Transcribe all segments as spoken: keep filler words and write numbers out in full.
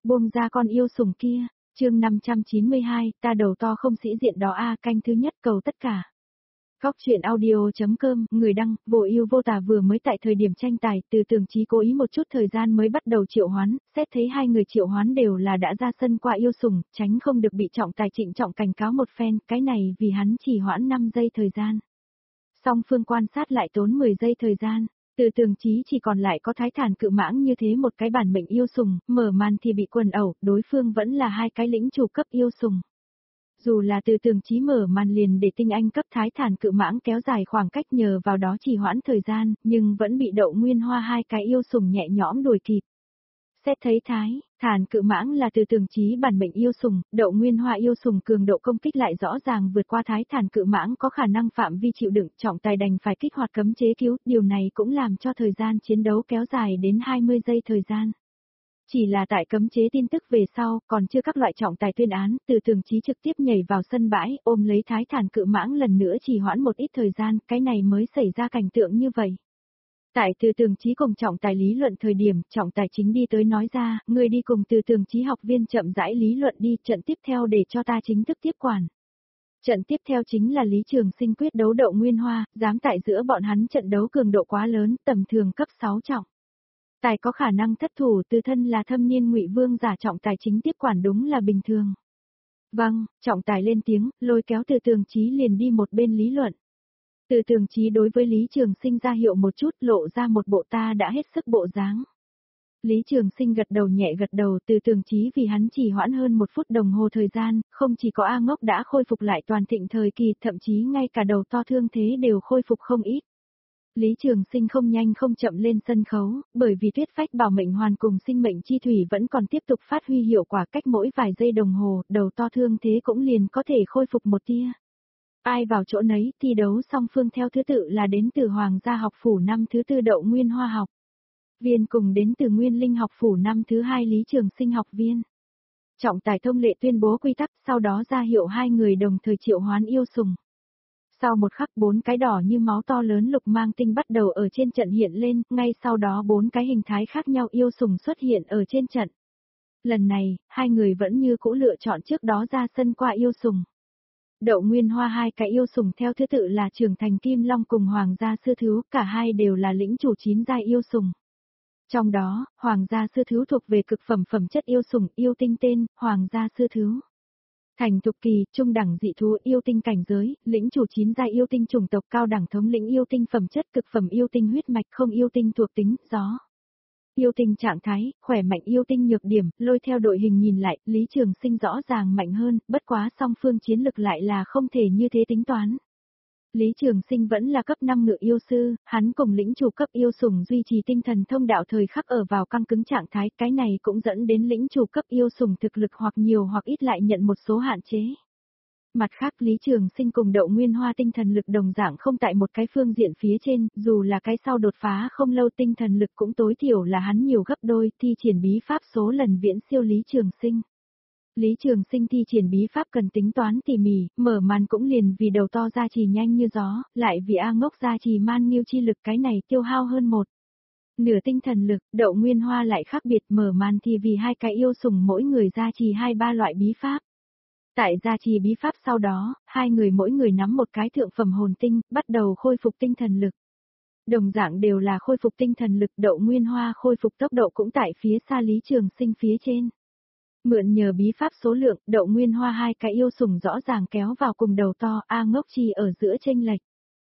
Buông ra con yêu sủng kia, chương năm trăm chín mươi hai, ta đầu to không sĩ diện đó a, canh thứ nhất cầu tất cả. Góc truyện audio.com, người đăng, vô ưu vô tà vừa mới tại thời điểm tranh tài, Từ Tường Chí cố ý một chút thời gian mới bắt đầu triệu hoán, xét thấy hai người triệu hoán đều là đã ra sân qua yêu sủng, tránh không được bị trọng tài Trịnh Trọng cảnh cáo một phen, cái này vì hắn chỉ hoãn năm giây thời gian. Song phương quan sát lại tốn mười giây thời gian. Từ Tường Chí chỉ còn lại có Thái Thản Cự Mãng như thế một cái bản mệnh yêu sủng, mở màn thì bị quần ẩu, đối phương vẫn là hai cái lĩnh chủ cấp yêu sủng. Dù là Từ Tường Chí mở màn liền để tinh anh cấp Thái Thản Cự Mãng kéo dài khoảng cách nhờ vào đó trì hoãn thời gian, nhưng vẫn bị Đậu Nguyên Hoa hai cái yêu sủng nhẹ nhõm đuổi kịp. Xét thấy Thái Thản Cự Mãng là Từ Tường Chí bản mệnh yêu sủng, Đậu Nguyên Hoa yêu sủng cường độ công kích lại rõ ràng vượt qua Thái Thản Cự Mãng có khả năng phạm vi chịu đựng, trọng tài đành phải kích hoạt cấm chế cứu, điều này cũng làm cho thời gian chiến đấu kéo dài đến hai mươi giây thời gian. Chỉ là tại cấm chế tin tức về sau, còn chưa các loại trọng tài tuyên án, Từ Tường Chí trực tiếp nhảy vào sân bãi, ôm lấy Thái Thản Cự Mãng lần nữa trì hoãn một ít thời gian, cái này mới xảy ra cảnh tượng như vậy. Tại Từ Tường Chí cùng trọng tài lý luận thời điểm, trọng tài chính đi tới nói ra, người đi cùng Từ Tường Chí học viên chậm rãi lý luận đi, trận tiếp theo để cho ta chính thức tiếp quản. Trận tiếp theo chính là Lý Trường Sinh quyết đấu Đậu Nguyên Hoa, dám tại giữa bọn hắn trận đấu cường độ quá lớn, tầm thường cấp sáu trọng. Tài có khả năng thất thủ, từ thân là thâm niên Ngụy Vương giả trọng tài chính tiếp quản đúng là bình thường. Vâng, trọng tài lên tiếng, lôi kéo Từ Tường Chí liền đi một bên lý luận. Từ Tường Chí đối với Lý Trường Sinh ra hiệu một chút, lộ ra một bộ ta đã hết sức bộ dáng. Lý Trường Sinh gật đầu nhẹ gật đầu, Từ Tường Chí vì hắn chỉ hoãn hơn một phút đồng hồ thời gian, không chỉ có A Ngốc đã khôi phục lại toàn thịnh thời kỳ, thậm chí ngay cả đầu to thương thế đều khôi phục không ít. Lý Trường Sinh không nhanh không chậm lên sân khấu, bởi vì tuyết phách bảo mệnh hoàn cùng sinh mệnh chi thủy vẫn còn tiếp tục phát huy hiệu quả, cách mỗi vài giây đồng hồ, đầu to thương thế cũng liền có thể khôi phục một tia. Ai vào chỗ nấy, thi đấu song phương theo thứ tự là đến từ Hoàng gia học phủ năm thứ tư Đậu Nguyên Hoa học viên cùng đến từ Nguyên Linh học phủ năm thứ hai Lý Trường Sinh học viên. Trọng tài thông lệ tuyên bố quy tắc, sau đó ra hiệu hai người đồng thời triệu hoán yêu sủng. Sau một khắc bốn cái đỏ như máu to lớn lục mang tinh bắt đầu ở trên trận hiện lên, ngay sau đó bốn cái hình thái khác nhau yêu sủng xuất hiện ở trên trận. Lần này, hai người vẫn như cũ lựa chọn trước đó ra sân qua yêu sủng. Đậu Nguyên Hoa hai cái yêu sủng theo thứ tự là Trưởng Thành Kim Long cùng Hoàng gia Sư Thứu, cả hai đều là lĩnh chủ chín giai yêu sủng. Trong đó, Hoàng gia Sư Thứu thuộc về cực phẩm phẩm chất yêu sủng, yêu tinh tên, Hoàng gia Sư Thứu. Thành thục kỳ, trung đẳng dị thú yêu tinh cảnh giới, lĩnh chủ chín giai yêu tinh chủng tộc cao đẳng thống lĩnh yêu tinh phẩm chất cực phẩm yêu tinh huyết mạch không yêu tinh thuộc tính, gió. Yêu tinh trạng thái, khỏe mạnh yêu tinh nhược điểm, lôi theo đội hình nhìn lại, Lý Trường Sinh rõ ràng mạnh hơn, bất quá song phương chiến lực lại là không thể như thế tính toán. Lý Trường Sinh vẫn là cấp năm ngự yêu sư, hắn cùng lĩnh chủ cấp yêu sủng duy trì tinh thần thông đạo thời khắc ở vào căng cứng trạng thái, cái này cũng dẫn đến lĩnh chủ cấp yêu sủng thực lực hoặc nhiều hoặc ít lại nhận một số hạn chế. Mặt khác Lý Trường Sinh cùng Đậu Nguyên Hoa tinh thần lực đồng dạng không tại một cái phương diện phía trên, dù là cái sau đột phá không lâu tinh thần lực cũng tối thiểu là hắn nhiều gấp đôi, thi triển bí pháp số lần viễn siêu Lý Trường Sinh. Lý Trường Sinh thi triển bí pháp cần tính toán tỉ mỉ, mở màn cũng liền vì đầu to gia trì nhanh như gió, lại vì A Ngốc gia trì man nghiêu chi lực, cái này tiêu hao hơn một nửa tinh thần lực. Đậu Nguyên Hoa lại khác biệt, mở màn thì vì hai cái yêu sủng mỗi người gia trì hai ba loại bí pháp. Tại gia trì bí pháp sau đó, hai người mỗi người nắm một cái thượng phẩm hồn tinh, bắt đầu khôi phục tinh thần lực. Đồng dạng đều là khôi phục tinh thần lực, Đậu Nguyên Hoa khôi phục tốc độ cũng tại phía xa Lý Trường Sinh phía trên. Mượn nhờ bí pháp số lượng, Đậu Nguyên Hoa hai cái yêu sủng rõ ràng kéo vào cùng đầu to, A Ngốc chi ở giữa chênh lệch.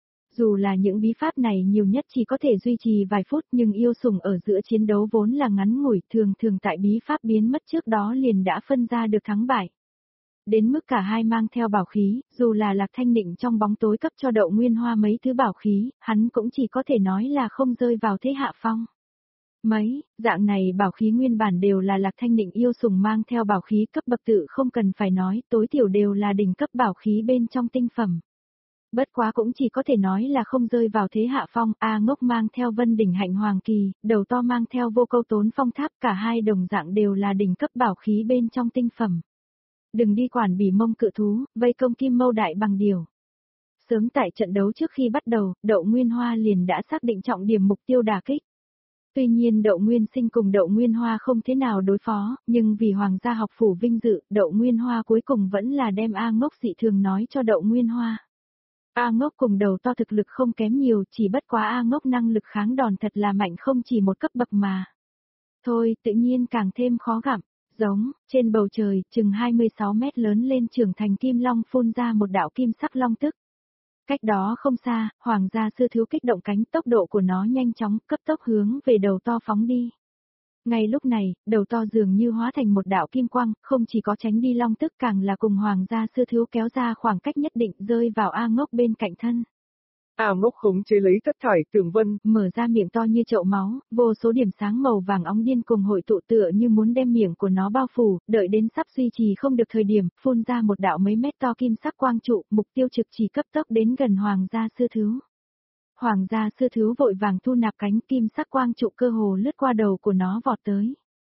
Dù là những bí pháp này nhiều nhất chỉ có thể duy trì vài phút, nhưng yêu sủng ở giữa chiến đấu vốn là ngắn ngủi, thường thường tại bí pháp biến mất trước đó liền đã phân ra được thắng bại. Đến mức cả hai mang theo bảo khí, dù là Lạc Thanh Định trong bóng tối cấp cho Đậu Nguyên Hoa mấy thứ bảo khí, hắn cũng chỉ có thể nói là không rơi vào thế hạ phong. Mấy, dạng này bảo khí nguyên bản đều là Lạc Thanh Định yêu sủng mang theo bảo khí cấp bậc tự không cần phải nói, tối thiểu đều là đỉnh cấp bảo khí bên trong tinh phẩm. Bất quá cũng chỉ có thể nói là không rơi vào thế hạ phong, A Ngốc mang theo Vân Đỉnh Hạnh Hoàng Kỳ, đầu to mang theo Vô Câu Tốn Phong Tháp, cả hai đồng dạng đều là đỉnh cấp bảo khí bên trong tinh phẩm. Đừng đi quản Bỉ Mông Cự Thú, vây công Kim Mâu Đại Bằng Điểu. Sớm tại trận đấu trước khi bắt đầu, Đậu Nguyên Hoa liền đã xác định trọng điểm mục tiêu đả kích. Tuy nhiên Đậu Nguyên Sinh cùng Đậu Nguyên Hoa không thế nào đối phó, nhưng vì hoàng gia học phủ vinh dự, Đậu Nguyên Hoa cuối cùng vẫn là đem A Ngốc dị thường nói cho Đậu Nguyên Hoa. A Ngốc cùng đầu to thực lực không kém nhiều, chỉ bất quá A Ngốc năng lực kháng đòn thật là mạnh không chỉ một cấp bậc mà. Thôi, tự nhiên càng thêm khó gặm. Giống, trên bầu trời, chừng hai mươi sáu mét lớn lên trưởng thành kim long phun ra một đạo kim sắc long tức. Cách đó không xa, hoàng gia sư thiếu kích động cánh, tốc độ của nó nhanh chóng, cấp tốc hướng về đầu to phóng đi. Ngay lúc này, đầu to dường như hóa thành một đạo kim quang, không chỉ có tránh đi long tức càng là cùng hoàng gia sư thiếu kéo ra khoảng cách nhất định rơi vào A Ngốc bên cạnh thân. A Ngốc khống chế lấy thất thải tường vân, mở ra miệng to như chậu máu, vô số điểm sáng màu vàng óng điên cùng hội tụ tựa như muốn đem miệng của nó bao phủ, đợi đến sắp duy trì không được thời điểm, phun ra một đạo mấy mét to kim sắc quang trụ, mục tiêu trực chỉ cấp tốc đến gần hoàng gia sư thiếu. Hoàng gia sư thiếu vội vàng thu nạp cánh, kim sắc quang trụ cơ hồ lướt qua đầu của nó vọt tới.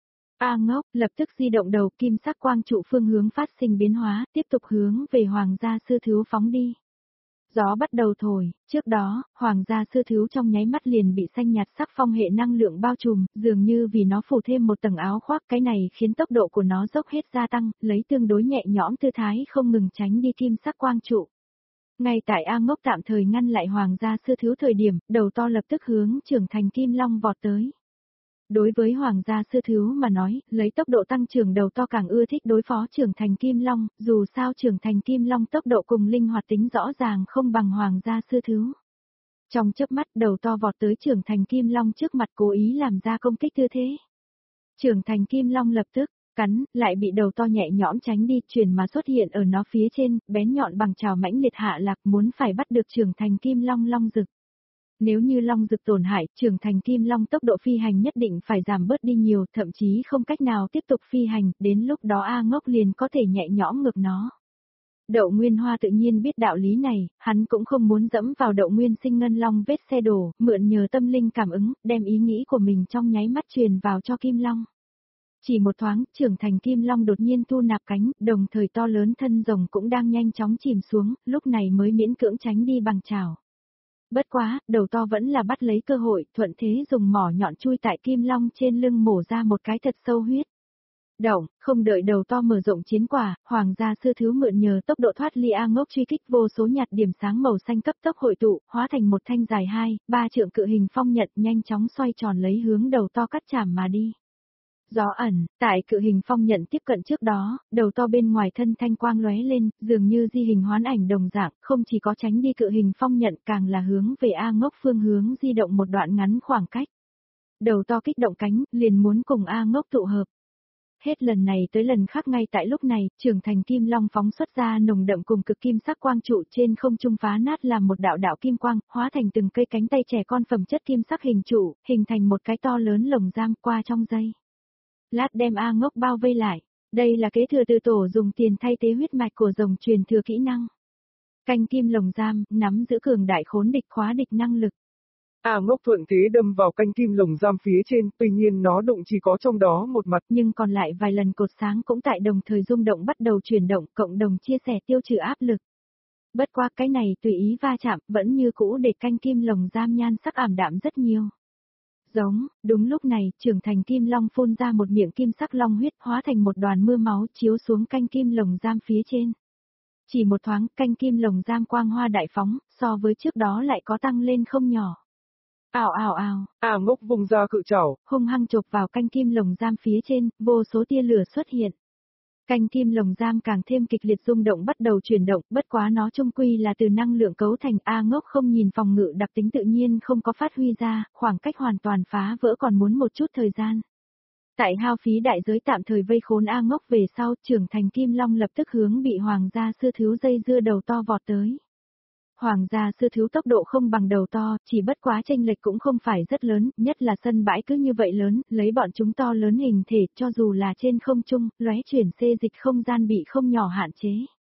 A Ngốc lập tức di động đầu, kim sắc quang trụ phương hướng phát sinh biến hóa, tiếp tục hướng về hoàng gia sư thiếu phóng đi. Gió bắt đầu thổi, trước đó, hoàng gia sư thiếu trong nháy mắt liền bị xanh nhạt sắc phong hệ năng lượng bao trùm, dường như vì nó phủ thêm một tầng áo khoác, cái này khiến tốc độ của nó dốc hết gia tăng, lấy tương đối nhẹ nhõm tư thái không ngừng tránh đi kim sắc quang trụ. Ngay tại A Ngốc tạm thời ngăn lại hoàng gia sư thiếu thời điểm, đầu to lập tức hướng trưởng thành kim long vọt tới. Đối với hoàng gia sư thiếu mà nói, lấy tốc độ tăng trưởng đầu to càng ưa thích đối phó trưởng thành kim long, dù sao trưởng thành kim long tốc độ cùng linh hoạt tính rõ ràng không bằng hoàng gia sư thiếu. Trong chớp mắt đầu to vọt tới trưởng thành kim long trước mặt cố ý làm ra công kích tư thế. Trưởng thành kim long lập tức cắn, lại bị đầu to nhẹ nhõm tránh đi, chuyển mà xuất hiện ở nó phía trên, bén nhọn bằng trào mãnh liệt hạ lạc muốn phải bắt được trưởng thành kim long long rực. Nếu như long rực tổn hại, trưởng thành kim long tốc độ phi hành nhất định phải giảm bớt đi nhiều, thậm chí không cách nào tiếp tục phi hành, đến lúc đó A Ngốc liền có thể nhẹ nhõm ngược nó. Đậu Nguyên Hoa tự nhiên biết đạo lý này, hắn cũng không muốn dẫm vào Đậu Nguyên Sinh ngân long vết xe đổ, mượn nhờ tâm linh cảm ứng, đem ý nghĩ của mình trong nháy mắt truyền vào cho kim long. Chỉ một thoáng, trưởng thành kim long đột nhiên thu nạp cánh, đồng thời to lớn thân rồng cũng đang nhanh chóng chìm xuống, lúc này mới miễn cưỡng tránh đi bằng chảo. Bất quá, đầu to vẫn là bắt lấy cơ hội, thuận thế dùng mỏ nhọn chui tại kim long trên lưng mổ ra một cái thật sâu huyết. Động, không đợi đầu to mở rộng chiến quả, hoàng gia sư thiếu mượn nhờ tốc độ thoát ly A Ngốc truy kích vô số nhạt điểm sáng màu xanh cấp tốc hội tụ, hóa thành một thanh dài hai, ba trượng cự hình phong nhận nhanh chóng xoay tròn lấy hướng đầu to cắt chảm mà đi. Gió ẩn, tại cự hình phong nhận tiếp cận trước đó, đầu to bên ngoài thân thanh quang lóe lên, dường như di hình hoán ảnh đồng dạng, không chỉ có tránh đi cự hình phong nhận càng là hướng về A Ngốc phương hướng di động một đoạn ngắn khoảng cách. Đầu to kích động cánh, liền muốn cùng A Ngốc tụ hợp. Hết lần này tới lần khác ngay tại lúc này, trưởng thành kim long phóng xuất ra nồng đậm cùng cực kim sắc quang trụ trên không trung phá nát làm một đạo đạo kim quang, hóa thành từng cây cánh tay trẻ con phẩm chất kim sắc hình trụ, hình thành một cái to lớn lồng giam qua trong dây. Lát đem A Ngốc bao vây lại. Đây là kế thừa từ tổ dùng tiền thay thế huyết mạch của rồng truyền thừa kỹ năng. Canh kim lồng giam, nắm giữ cường đại khốn địch khóa địch năng lực. A Ngốc thuận thế đâm vào canh kim lồng giam phía trên, tuy nhiên nó đụng chỉ có trong đó một mặt. Nhưng còn lại vài lần cột sáng cũng tại đồng thời rung động bắt đầu chuyển động, cộng đồng chia sẻ tiêu trừ áp lực. Bất qua cái này tùy ý va chạm, vẫn như cũ để canh kim lồng giam nhan sắc ảm đạm rất nhiều. Giống, đúng lúc này, trưởng thành kim long phun ra một miệng kim sắc long huyết hóa thành một đoàn mưa máu chiếu xuống canh kim lồng giam phía trên. Chỉ một thoáng, canh kim lồng giam quang hoa đại phóng, so với trước đó lại có tăng lên không nhỏ. Ào ào ào, A Ngốc vung ra cự trảo, hung hăng chộp vào canh kim lồng giam phía trên, vô số tia lửa xuất hiện. Canh kim lồng giam càng thêm kịch liệt rung động bắt đầu chuyển động, bất quá nó chung quy là từ năng lượng cấu thành. A Ngốc không nhìn phòng ngự đặc tính tự nhiên không có phát huy ra, khoảng cách hoàn toàn phá vỡ còn muốn một chút thời gian. Tại hao phí đại giới tạm thời vây khốn A Ngốc về sau, trưởng thành kim long lập tức hướng bị hoàng gia sư thiếu dây dưa đầu to vọt tới. Hoàng gia sư thiếu tốc độ không bằng đầu to, chỉ bất quá chênh lệch cũng không phải rất lớn, nhất là sân bãi cứ như vậy lớn, lấy bọn chúng to lớn hình thể, cho dù là trên không trung, lóe chuyển xê dịch không gian bị không nhỏ hạn chế.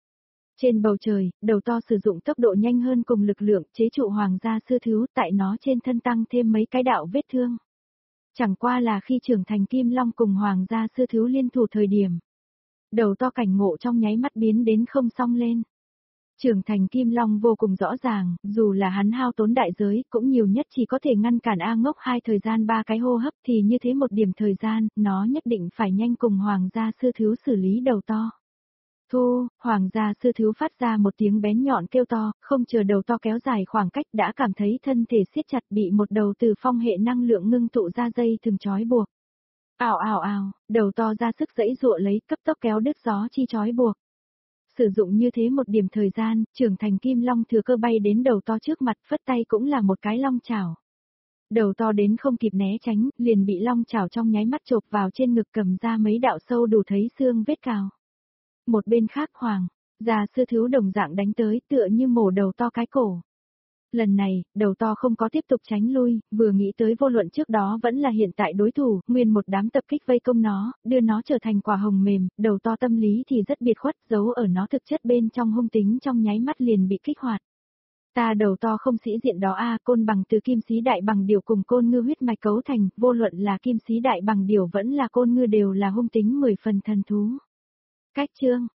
Trên bầu trời, đầu to sử dụng tốc độ nhanh hơn cùng lực lượng, chế trụ hoàng gia sư thiếu, tại nó trên thân tăng thêm mấy cái đạo vết thương. Chẳng qua là khi trưởng thành kim long cùng hoàng gia sư thiếu liên thủ thời điểm. Đầu to cảnh ngộ trong nháy mắt biến đến không song lên. Trưởng thành Kim Long vô cùng rõ ràng, dù là hắn hao tốn đại giới, cũng nhiều nhất chỉ có thể ngăn cản A Ngốc hai thời gian ba cái hô hấp thì như thế một điểm thời gian, nó nhất định phải nhanh cùng Hoàng gia sư thiếu xử lý đầu to. Thu, Hoàng gia sư thiếu phát ra một tiếng bén nhọn kêu to, không chờ đầu to kéo dài khoảng cách đã cảm thấy thân thể siết chặt bị một đầu từ phong hệ năng lượng ngưng tụ ra dây thường trói buộc. Ào ào ào, đầu to ra sức giãy giụa lấy cấp tốc kéo đứt gió chi trói buộc. Sử dụng như thế một điểm thời gian, trưởng thành Kim Long thừa cơ bay đến đầu to trước mặt phất tay cũng là một cái long chảo. Đầu to đến không kịp né tránh, liền bị long chảo trong nháy mắt chộp vào trên ngực cầm ra mấy đạo sâu đủ thấy xương vết cào. Một bên khác Hoàng, già sư thiếu đồng dạng đánh tới tựa như mổ đầu to cái cổ. Lần này, đầu to không có tiếp tục tránh lui, vừa nghĩ tới vô luận trước đó vẫn là hiện tại đối thủ, nguyên một đám tập kích vây công nó, đưa nó trở thành quả hồng mềm, đầu to tâm lý thì rất biệt khuất, giấu ở nó thực chất bên trong hung tính trong nháy mắt liền bị kích hoạt. Ta đầu to không sĩ diện đó a, côn bằng từ kim sĩ đại bằng điểu cùng côn ngư huyết mạch cấu thành, vô luận là kim sĩ đại bằng điểu vẫn là côn ngư đều là hung tính mười phần thần thú. Cách chương